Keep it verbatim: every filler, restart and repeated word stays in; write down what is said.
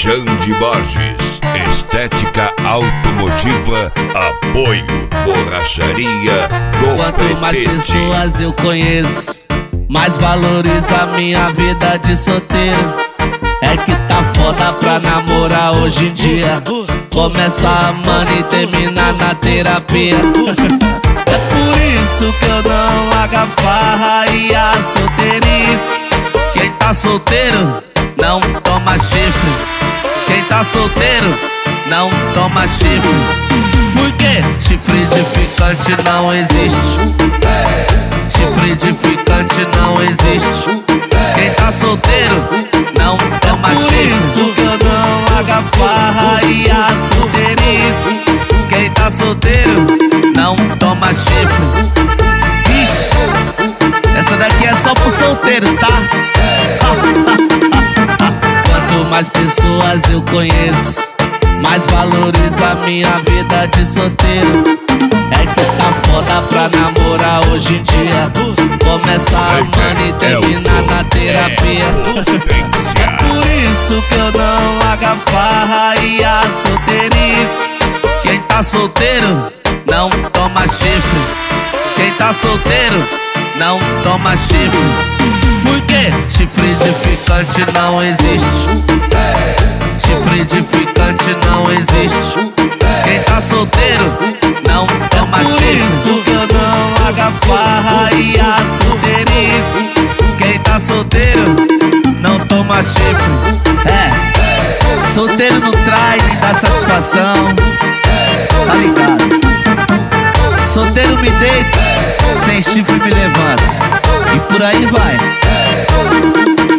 Xande Borges, estética automotiva, apoio, borracharia do Quanto mais Petete. pessoas eu conheço, mais valoriza a minha vida de solteiro. É que tá foda pra namorar hoje em dia. Começa amando e termina na terapia. É por isso que eu não largo a farra e a solteirice. Quem tá solteiro não toma chifre. Quem tá solteiro não toma chifre. Por quê? Chifre de ficante não existe. Chifre de ficante não existe. Quem tá solteiro não toma chifre. Por isso que eu não largo a farra e a solteirice. Quem tá solteiro não toma chifre. Ixi, essa daqui é só pros solteiros, tá? Quanto mais pessoas eu conheço, mais valoriza a minha vida de solteiro. É que tá foda pra namorar hoje em dia. Começa amando e termina na terapia. É por isso que eu não largo a farra e a solteirice. Quem tá solteiro não toma chifre. Quem tá solteiro não toma chifre. Por quê? Chifre de ficante não existe. Chifre de ficante não existe. Quem tá solteiro não toma chifre. Por isso que eu não largo a farra e a solteirice. Quem tá solteiro não toma chifre. É, solteiro não trai nem dá satisfação. Tá ligado? Solteiro me deito, sem chifre me levanto. E por aí vai.